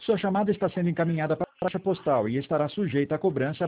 Sua chamada está sendo encaminhada para a caixa postal e estará sujeita a cobrança